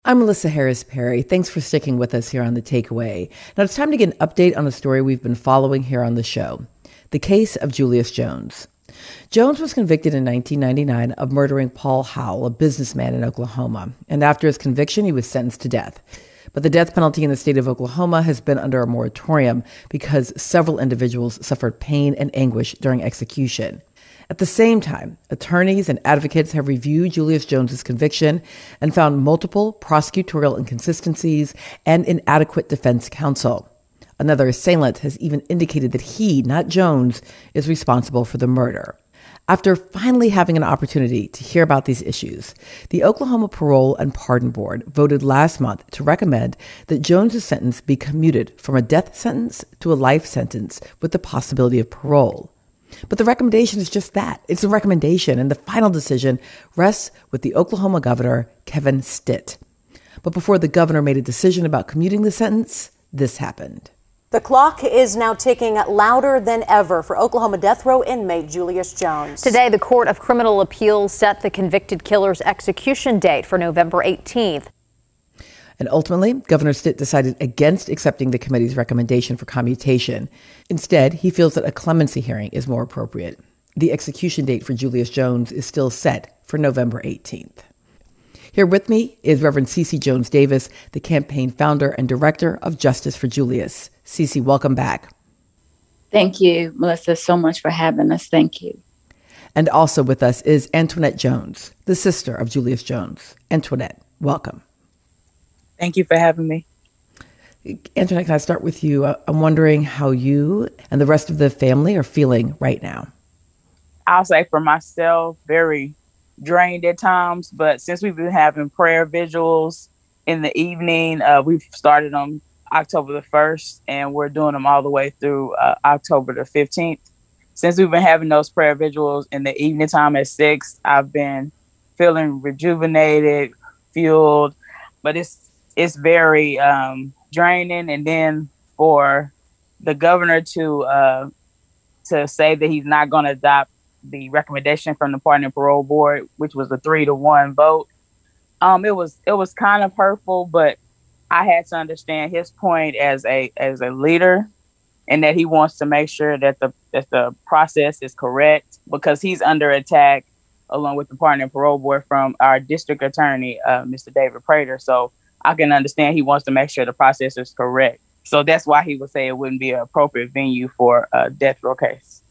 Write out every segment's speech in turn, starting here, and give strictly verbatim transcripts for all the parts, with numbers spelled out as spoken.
I'm Melissa Harris Perry. Thanks for sticking with us here on The Takeaway. Now it's time to get an update on a story we've been following here on the show, the case of Julius Jones. Jones was convicted in nineteen ninety-nine of murdering Paul Howell, a businessman in Oklahoma, and after his conviction, he was sentenced to death. But the death penalty in the state of Oklahoma has been under a moratorium because several individuals suffered pain and anguish during execution. At the same time, attorneys and advocates have reviewed Julius Jones's conviction and found multiple prosecutorial inconsistencies and inadequate defense counsel. Another assailant has even indicated that he, not Jones, is responsible for the murder. After finally having an opportunity to hear about these issues, the Oklahoma Parole and Pardon Board voted last month to recommend that Jones's sentence be commuted from a death sentence to a life sentence with the possibility of parole. But the recommendation is just that. It's a recommendation, and the final decision rests with the Oklahoma governor, Kevin Stitt. But before the governor made a decision about commuting the sentence, this happened. The clock is now ticking louder than ever for Oklahoma death row inmate Julius Jones. Today, the Court of Criminal Appeals set the convicted killer's execution date for November eighteenth. And ultimately, Governor Stitt decided against accepting the committee's recommendation for commutation. Instead, he feels that a clemency hearing is more appropriate. The execution date for Julius Jones is still set for November eighteenth. Here with me is Reverend Cece Jones Davis, the campaign founder and director of Justice for Julius. Cece, welcome back. Thank you, Melissa, so much for having us. Thank you. And also with us is Antoinette Jones, the sister of Julius Jones. Antoinette, welcome. Thank you for having me. Antoinette, can I start with you? I'm wondering how you and the rest of the family are feeling right now. I'll say for myself, very drained at times, but since we've been having prayer vigils in the evening, uh, we've started them October the first, and we're doing them all the way through uh, October the fifteenth. Since we've been having those prayer vigils in the evening time at six, I've been feeling rejuvenated, fueled, but it's it's very um, draining. And then for the governor to uh, to say that he's not going to adopt the recommendation from the Pardon and Parole Board, which was a three to one vote, um, it was it was kind of hurtful. But I had to understand his point as a as a leader, and that he wants to make sure that the that the process is correct, because he's under attack, along with the Pardon and Parole Board, from our district attorney, uh, Mister David Prater. So I can understand he wants to make sure the process is correct. So that's why he would say it wouldn't be an appropriate venue for a death row case.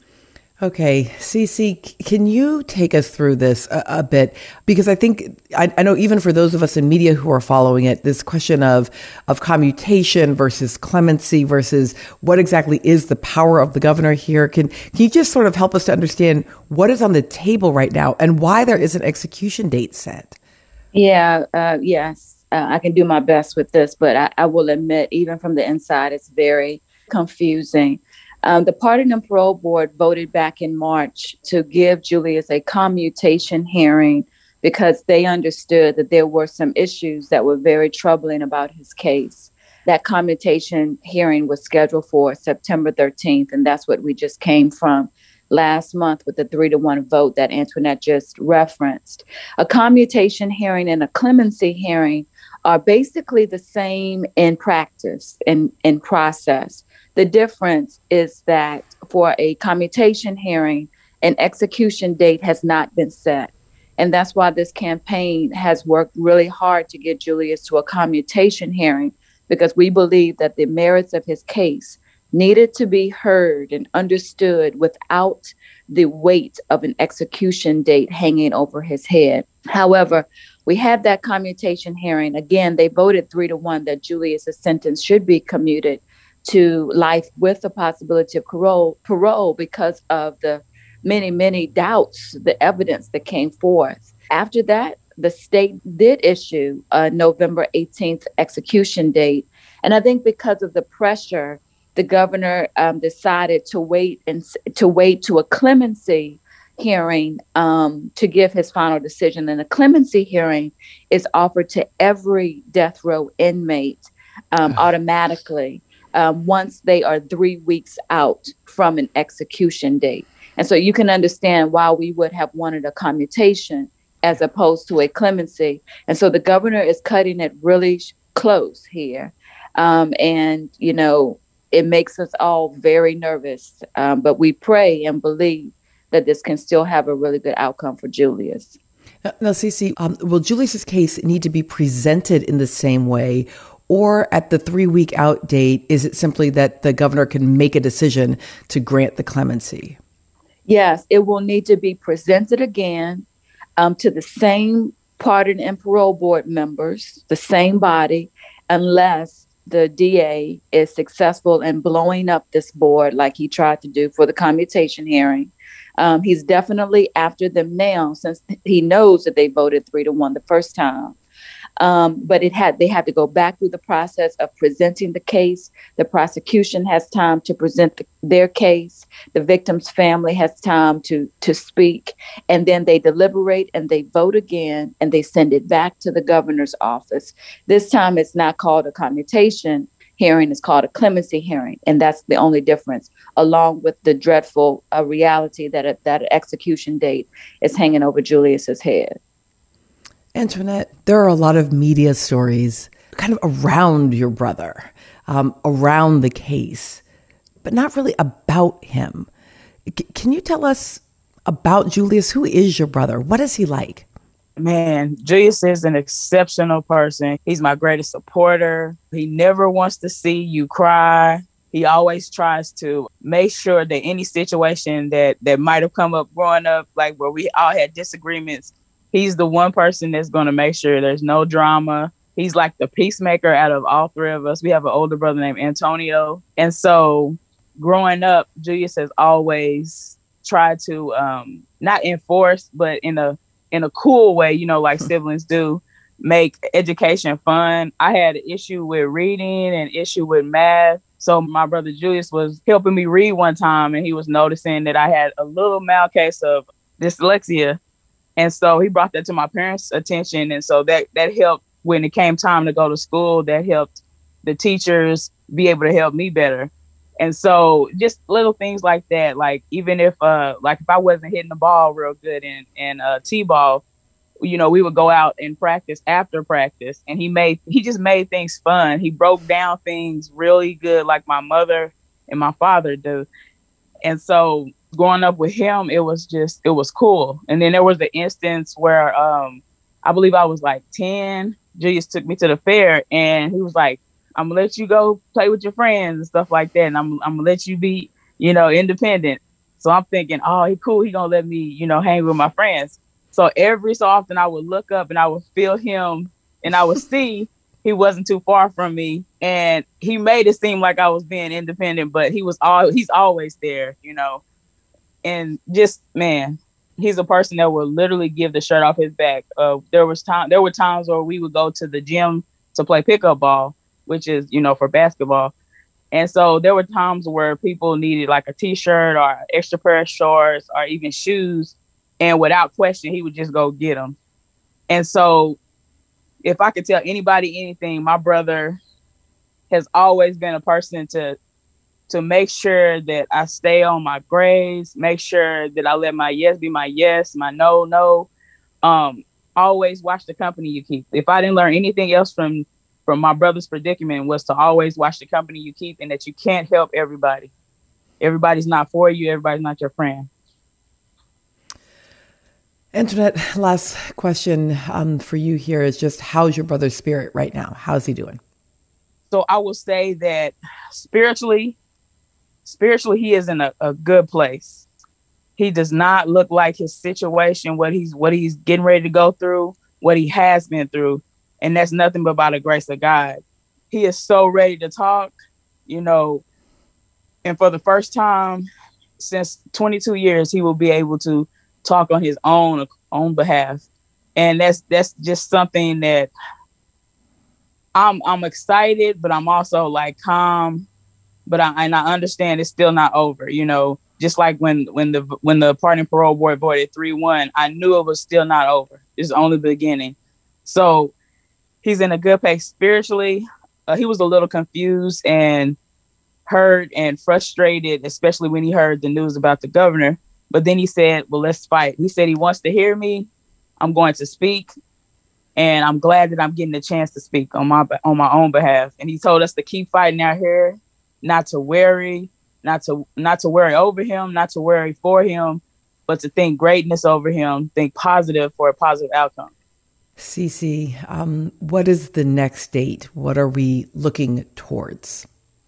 Okay, Cece, can you take us through this a, a bit? Because I think, I, I know even for those of us in media who are following it, this question of, of commutation versus clemency versus what exactly is the power of the governor here. Can, can you just sort of help us to understand what is on the table right now and why there is an execution date set? Yeah, uh, yes. Uh, I can do my best with this, but I, I will admit, even from the inside, it's very confusing. Um, the Pardon and Parole Board voted back in March to give Julius a commutation hearing because they understood that there were some issues that were very troubling about his case. That commutation hearing was scheduled for September thirteenth, and that's what we just came from last month with the three to one vote that Antoinette just referenced. A commutation hearing and a clemency hearing are basically the same in practice and in process. The difference is that for a commutation hearing, an execution date has not been set. And that's why this campaign has worked really hard to get Julius to a commutation hearing, because we believe that the merits of his case needed to be heard and understood without the weight of an execution date hanging over his head. However, we had that commutation hearing. Again, they voted three to one that Julius's sentence should be commuted to life with the possibility of parole, parole because of the many, many doubts, the evidence that came forth. After that, the state did issue a November eighteenth execution date. And I think because of the pressure, the governor um, decided to wait and to wait to a clemency hearing um, to give his final decision. And a clemency hearing is offered to every death row inmate um, automatically um, once they are three weeks out from an execution date. And so you can understand why we would have wanted a commutation as opposed to a clemency. And so the governor is cutting it really sh- close here. Um, and, you know, it makes us all very nervous. Um, but we pray and believe that this can still have a really good outcome for Julius. Now, Cece, um, will Julius's case need to be presented in the same way? Or at the three-week out date, is it simply that the governor can make a decision to grant the clemency? Yes, it will need to be presented again um, to the same pardon and parole board members, the same body, unless the D A is successful in blowing up this board like he tried to do for the commutation hearing. Um, he's definitely after them now since he knows that they voted three to one the first time. Um, but it had they had to go back through the process of presenting the case. The prosecution has time to present the, their case. The victim's family has time to to speak, and then they deliberate and they vote again, and they send it back to the governor's office. This time, it's not called a commutation hearing; it's called a clemency hearing, and that's the only difference. Along with the dreadful uh, reality that a, that an execution date is hanging over Julius's head. Antoinette, there are a lot of media stories kind of around your brother, um, around the case, but not really about him. C- can you tell us about Julius? Who is your brother? What is he like? Man, Julius is an exceptional person. He's my greatest supporter. He never wants to see you cry. He always tries to make sure that any situation that, that might have come up growing up, like where we all had disagreements, he's the one person that's going to make sure there's no drama. He's like the peacemaker out of all three of us. We have an older brother named Antonio. And so growing up, Julius has always tried to um, not enforce, but in a in a cool way, you know, like siblings do, make education fun. I had an issue with reading and issue with math. So my brother Julius was helping me read one time, and he was noticing that I had a little mild case of dyslexia. And so he brought that to my parents' attention. And so that, that helped when it came time to go to school. That helped the teachers be able to help me better. And so just little things like that, like even if uh, like if I wasn't hitting the ball real good in, in uh, T-ball, you know, we would go out and practice after practice. And he made he just made things fun. He broke down things really good like my mother and my father do. And so growing up with him, it was just, it was cool. And then there was the instance where um, I believe I was like ten. Julius took me to the fair and he was like, I'm gonna let you go play with your friends and stuff like that. And I'm, I'm gonna let you be, you know, independent. So I'm thinking, oh, he cool. He gonna let me, you know, hang with my friends. So every so often I would look up and I would feel him and I would see he wasn't too far from me. And he made it seem like I was being independent, but he was all, he's always there, you know. And just, man, he's a person that will literally give the shirt off his back. Uh, there was time, there were times where we would go to the gym to play pickup ball, which is, you know, for basketball. And so there were times where people needed like a t-shirt or an extra pair of shorts or even shoes. And without question, he would just go get them. And so if I could tell anybody anything, my brother has always been a person to to make sure that I stay on my grades, make sure that I let my yes be my yes, my no, no. Um, always watch the company you keep. If I didn't learn anything else from, from my brother's predicament, was to always watch the company you keep, and that you can't help everybody. Everybody's not for you. Everybody's not your friend. Antoinette, last question um, for you here is just, how's your brother's spirit right now? How's he doing? So I will say that spiritually, Spiritually, he is in a, a good place. He does not look like his situation, what he's what he's getting ready to go through, what he has been through. And that's nothing but by the grace of God. He is so ready to talk, you know, and for the first time since twenty-two years, he will be able to talk on his own own behalf. And that's that's just something that I'm I'm excited, but I'm also like calm. But I and I understand it's still not over, you know, just like when when the when the Pardon and Parole Board voted three one, I knew it was still not over. It's only the beginning. So he's in a good place spiritually. Uh, he was a little confused and hurt and frustrated, especially when he heard the news about the governor. But then he said, well, let's fight. He said he wants to hear me. I'm going to speak, and I'm glad that I'm getting a chance to speak on my on my own behalf. And he told us to keep fighting out here, not to worry, not to not to worry over him, not to worry for him, but to think greatness over him, think positive for a positive outcome. Cece, um, what is the next date? What are we looking towards?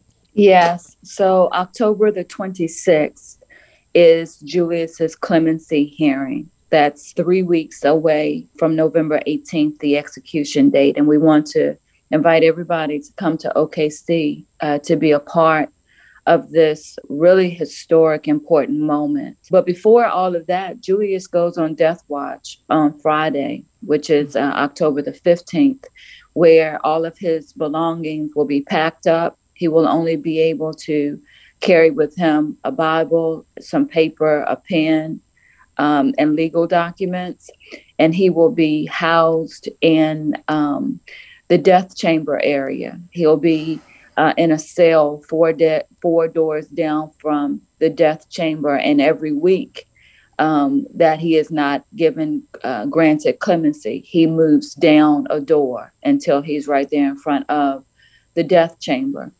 Yes. So October the twenty-sixth is Julius's clemency hearing. That's three weeks away from November eighteenth, the execution date. And we want to invite everybody to come to O K C uh, to be a part of this really historic, important moment. But before all of that, Julius goes on death watch on Friday, which is uh, October the fifteenth, where all of his belongings will be packed up. He will only be able to carry with him a Bible, some paper, a pen, um, and legal documents. And he will be housed in um, the death chamber area. He'll be uh, in a cell four, de- four doors down from the death chamber. And every week um, that he is not given, uh, granted clemency, he moves down a door until he's right there in front of the death chamber.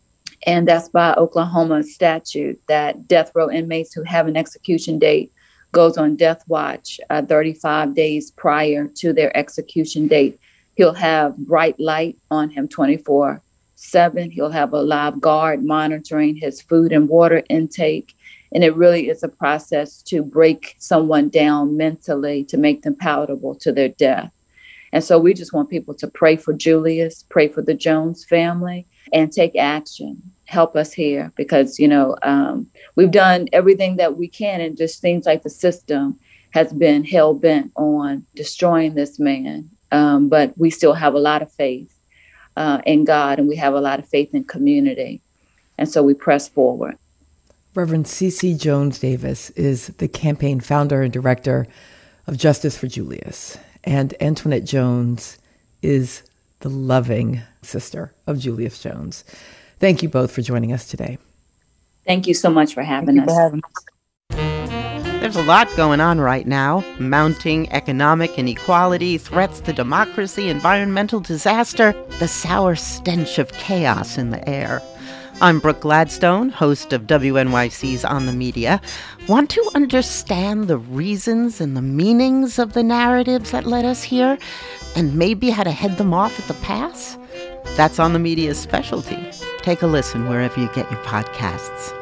And that's by Oklahoma statute that death row inmates who have an execution date goes on death watch uh, thirty-five days prior to their execution date. He'll have bright light on him twenty-four seven. He'll have a live guard monitoring his food and water intake. And it really is a process to break someone down mentally to make them palatable to their death. And so we just want people to pray for Julius, pray for the Jones family, and take action. Help us here because, you know, um, we've done everything that we can. And it just seems like the system has been hell bent on destroying this man. Um, but we still have a lot of faith uh, in God, and we have a lot of faith in community. And so we press forward. Reverend Cece Jones Davis is the campaign founder and director of Justice for Julius. And Antoinette Jones is the loving sister of Julius Jones. Thank you both for joining us today. Thank you so much for having us. For having us. There's a lot going on right now. Mounting economic inequality, threats to democracy, environmental disaster, the sour stench of chaos in the air. I'm Brooke Gladstone, host of W N Y C's On the Media. Want to understand the reasons and the meanings of the narratives that led us here, and maybe how to head them off at the pass? That's On the Media's specialty. Take a listen wherever you get your podcasts.